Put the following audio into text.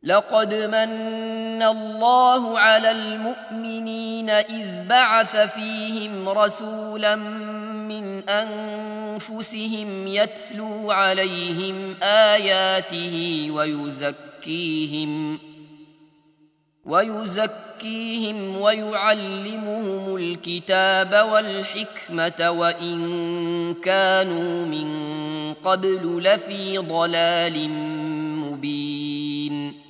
لقد من الله على المؤمنين إذ بعث فيهم رسولا من أنفسهم يتلو عليهم آياته ويزكيهم ويعلمهم الكتاب والحكمة وإن كانوا من قبل لفي ضلال مبين.